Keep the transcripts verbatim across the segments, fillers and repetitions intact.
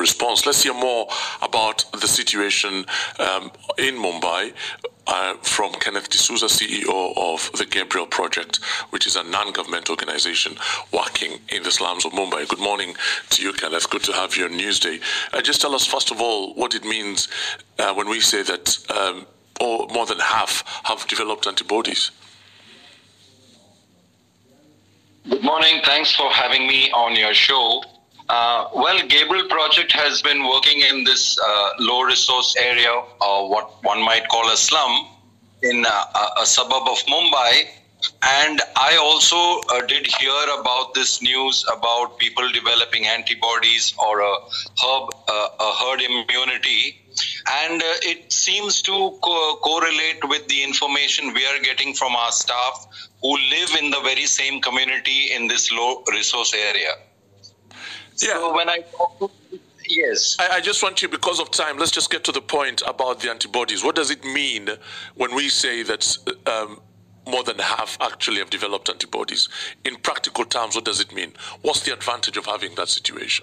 response. Let's hear more about the situation um, in Mumbai uh, from Kenneth D'Souza, C E O of the Gabriel Project, which is a non-government organization working in the slums of Mumbai. Good morning to you, Kenneth. Good to have you on Newsday. Uh, just tell us, first of all, what it means uh, when we say that um, or more than half have developed antibodies. Good morning. Thanks for having me on your show. Uh, well, Gabriel Project has been working in this uh, low-resource area, or what one might call a slum, in a, a suburb of Mumbai. And I also uh, did hear about this news about people developing antibodies or a herb, uh, a herd immunity. And uh, it seems to co correlate with the information we are getting from our staff who live in the very same community in this low resource area. Yeah. So when I talk to, yes. I, I just want you, because of time, let's just get to the point about the antibodies. What does it mean when we say that um, more than half actually have developed antibodies? In practical terms, what does it mean? What's the advantage of having that situation?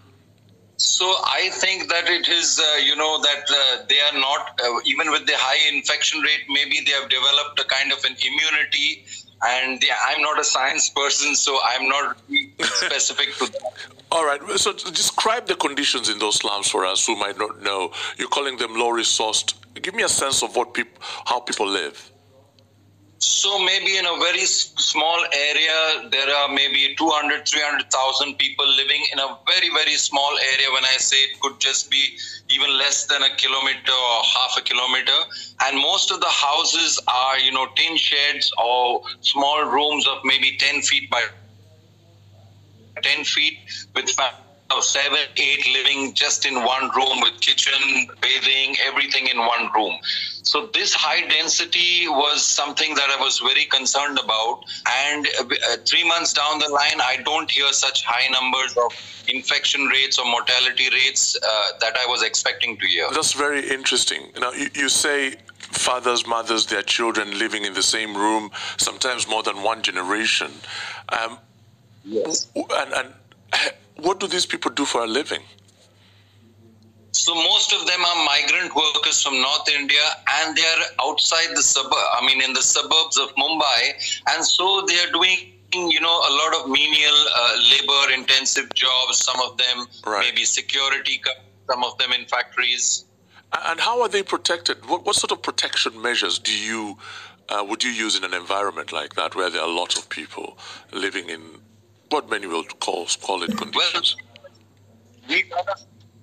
So I think that it is, uh, you know, that uh, they are not, uh, even with the high infection rate, maybe they have developed a kind of an immunity. And they, I'm not a science person, so I'm not really specific to that. All right. So describe the conditions in those slums for us who might not know. You're calling them low-resourced. Give me a sense of what people, how people live. So maybe in a very small area, there are maybe two hundred, three hundred thousand people living in a very, very small area. When I say it could just be even less than a kilometer or half a kilometer. And most of the houses are, you know, tin sheds or small rooms of maybe ten feet by ten feet with of seven, eight living just in one room with kitchen, bathing, everything in one room. So this high density was something that I was very concerned about. And uh, three months down the line, I don't hear such high numbers of infection rates or mortality rates uh, that I was expecting to hear. That's very interesting. Now, you, you say fathers, mothers, their children living in the same room, sometimes more than one generation. Um, yes. And, and what do these people do for a living? So most of them are migrant workers from North India, and they are outside the suburb, I mean in the suburbs of Mumbai, and so they are doing, you know, a lot of menial uh, labor intensive jobs, some of them right. maybe security, some of them in factories. And how are they protected? What, what sort of protection measures do you, uh, would you use in an environment like that where there are lots of people living in what many will call, call it conditions? Well, we run a,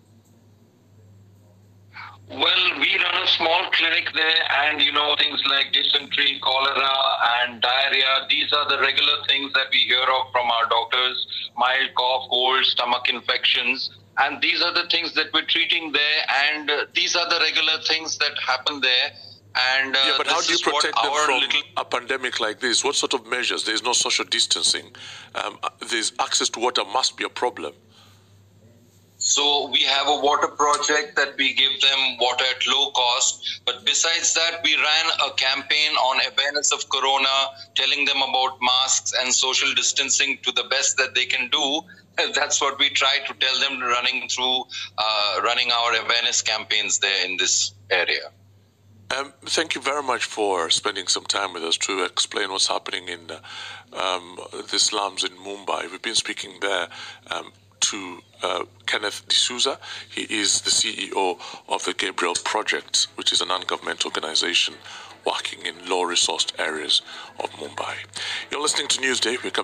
well, we run a small clinic there, and you know, things like dysentery, cholera, and diarrhea, these are the regular things that we hear of from our doctors, mild cough, cold, stomach infections, and these are the things that we're treating there, and uh, these are the regular things that happen there. And, uh, yeah, but how do you protect them from little... a pandemic like this? What sort of measures? There's no social distancing. Um, there's access to water must be a problem. So we have a water project that we give them water at low cost. But besides that, we ran a campaign on awareness of corona, telling them about masks and social distancing to the best that they can do. That's what we try to tell them, running through, uh, running our awareness campaigns there in this area. Um, thank you very much for spending some time with us to explain what's happening in uh, um, the slums in Mumbai. We've been speaking there um, to uh, Kenneth D'Souza. He is the C E O of the Gabriel Project, which is a non-government organization working in low-resourced areas of Mumbai. You're listening to Newsday. We're coming